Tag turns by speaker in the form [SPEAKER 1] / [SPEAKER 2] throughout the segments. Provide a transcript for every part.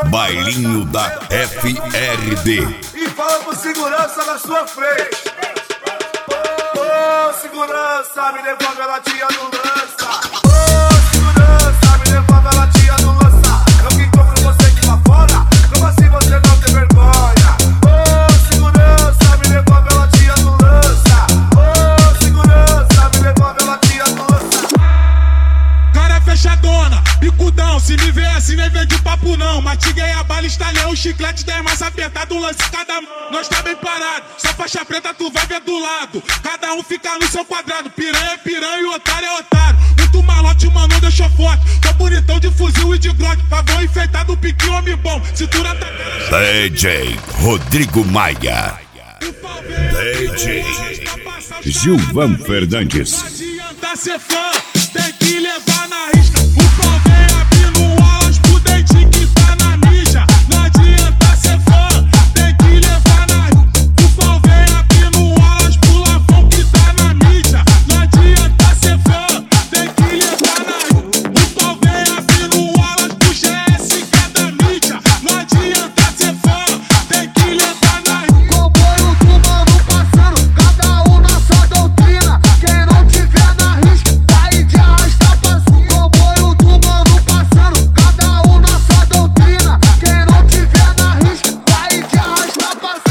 [SPEAKER 1] Bailinho da FRD.
[SPEAKER 2] E fala pro segurança na sua frente. Ô, segurança, me devolve a latinha do lança. Ô, segurança, me devolve a latinha do lança. Eu que compro você aqui lá fora. Como assim você não tem vergonha? Ô, segurança, me devolve a latinha do lança. Ô, segurança, me devolve a latinha do lança.
[SPEAKER 3] Cara fechadona, bicudão, se me vê assim nem vem de papo não. Matiguei a bala, estalhei o chiclete, 10 mais apertado, um lance cada mão. Nós tá bem parado, só faixa preta tu vai ver do lado. Cada um fica no seu quadrado, piranha é piranha e otário é otário. Muito malote, mano, deixou forte. Tô bonitão de fuzil e de glock, pavão enfeitado, piquinho, homem bom. Cintura tá...
[SPEAKER 1] DJ Rodrigo Maia. DJ Gilvan Fernandes.
[SPEAKER 3] Não adianta ser fã, tem que levar na risca. O pau vem abrindo alas pro dentinho que tá na mídia. Não adianta ser fã, tem que levar na risca. O pau vem abrindo alas pro lavão que tá na mídia. Não adianta ser fã, tem que levar na risca. O pau vem abrindo alas pro GSK da mídia. Não adianta ser fã, tem que levar na risca.
[SPEAKER 4] Comboio do mano passando, cada um na sua doutrina. Quem não tiver na risca, vai de arrasta pra cima. Comboio do mano passando, cada um na sua doutrina. Quem não tiver na risca, vai de arrasta pra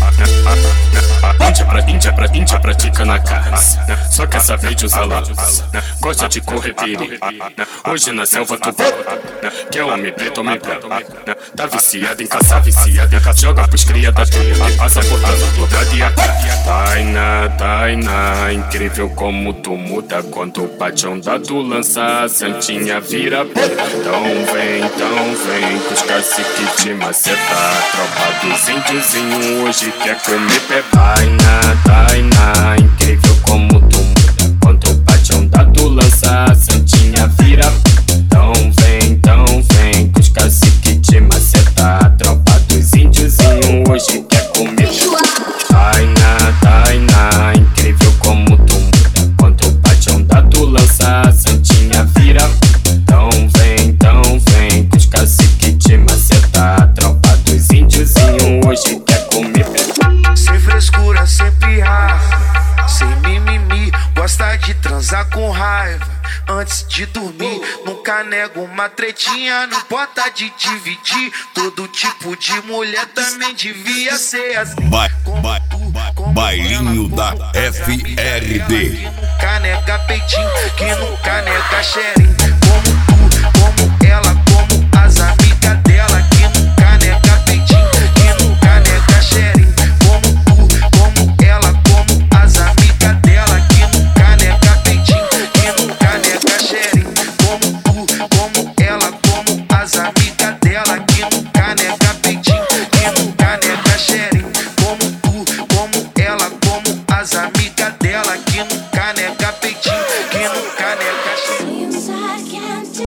[SPEAKER 4] cima.
[SPEAKER 5] Índia pratica na carne, só quer saber de usar lápis, gosta de correr perigo. Hoje na selva tu quer homem preto, tá viciado em caçar, joga pros cria da tua e passa botando blocada e a cara. Tainá, incrível como tu muda quando o patrão da tu lança a santinha vira. Então vem, que os caciques te maceta. Tropa dos índiozinho hoje quer comer pé. Tainá, incrível como tu muda quando o patrão da tu lança a santinha vira. Então vem, que os caciques te maceta. Tropa dos índiozinho hoje quer comer. Tainá, incrível como tu muda quando o patrão da tu lança a santinha vira. Então vem, que os caciques te maceta. Tropa dos índiozinho hoje quer comer.
[SPEAKER 2] Sem frescura, sem pirraça, sem mimimi. Gosta de transar com raiva antes de dormir. Nunca nego uma tretinha, não importa de dividir. Todo tipo de mulher também devia ser assim.
[SPEAKER 1] Bailinho da FRD.
[SPEAKER 2] Que nunca nega peitinho, que nunca nega xerinho. Como